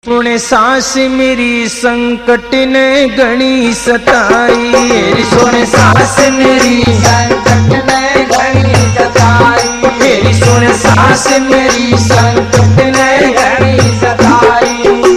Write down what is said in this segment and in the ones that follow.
सुने सास मेरी संकट ने घनी सताई, मेरी सुने सास मेरी संकट ने घनी सताई, मेरी सुने सास मेरी संकट ने घनी सताई।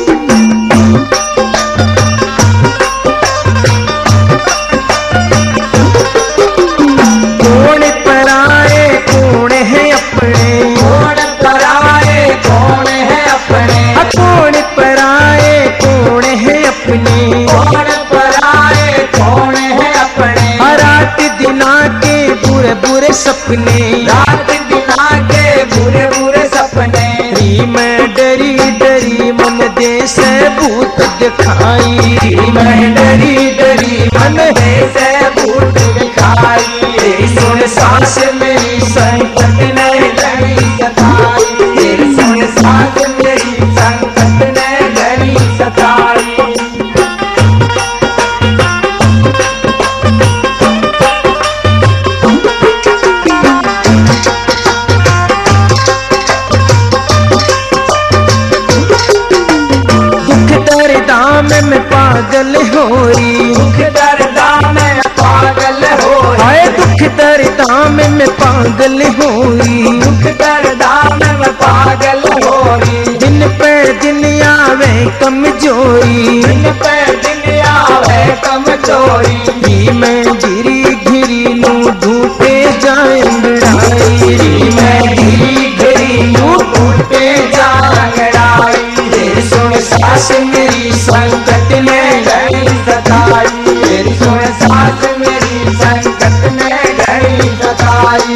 कौन पराए कौन है अपने, कौन पराए कौन है अपने, कौन पराए कौन है अपने, कौन पराए कौन है अपने। रात दिना के बुरे बुरे सपने, रात दिना के बुरे बुरे सपने। मैं डरी डरी मन दे से भूत दिखाई, मैं डरी डरी मन दे से भूत दिखाई। सुन सास मेरी संकट ने घनी सताई, तेरी सुन सास मेरी संकट ने घनी सताई। दुख दर्दा में पागल हो रही, दुख दर्दा में पागल हो रही, दुख दर्दा में पागल हो रही, दुख दर्दा में पागल हो रही। दिन पे दिन आवे कमजोरी, दिन पे दिन आवे कमजोरी। मैं गिरी गिरी नू ढूंढे जाए अंगड़ाई, मैं गिरी गिरी नू ढूंढे जाए अंगड़ाई। सुन सास मेरी संकट ने घनी सताई, मेरी सुन सास मेरी संकट ने घनी सताई।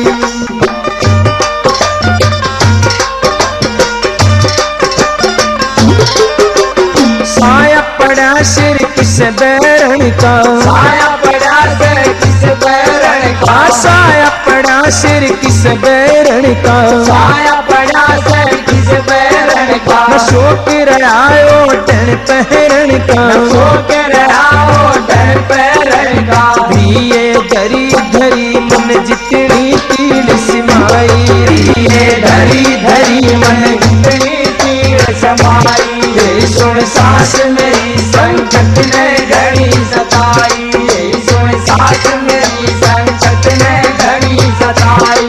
साया पड़ा सिर किस बैरण का, साया पड़ा सिर किस बैरण का, साया पड़ा सिर किस बैरण का, साया पड़ा सिर किस बैरण का। शोक रहायो डर पहरण का, शोक रहायो डर पहरण का। ये धरी धरी मन जितनी तीर समाई, ये धरी धरी मन जितनी तीर समाई। सुन सास मेरी संकट ने घनी सताई, सुन सास मेरी संकट ने घनी सताई।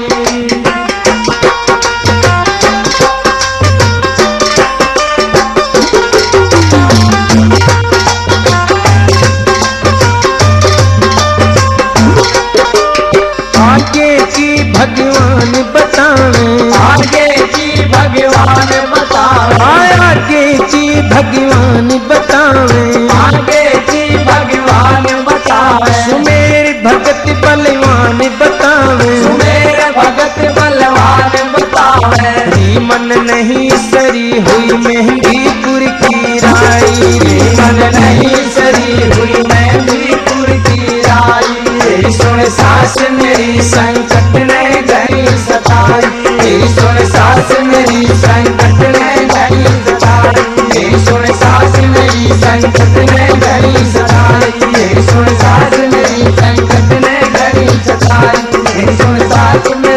आगे की भगवान बतावे, आगे की भगवान बतावे, आगे की भगवान बतावे, आगे की भगवान बतावे। सुमेर भगत बलवान बतावे, सुमेर भगत बलवान बतावे। मन नहीं सरी हुई मेहंदीपुर की राई, मन नहीं सरी हुई मेहंदीपुर की राई। सुन सास मेरी संकट ने घनी सताई, सुन सास मेरी संकट ने घनी सताई, सुन सास मेरी संकट ने घनी सताई, सुन सास मेरी संकट ने घनी सताई, सुन सास मेरी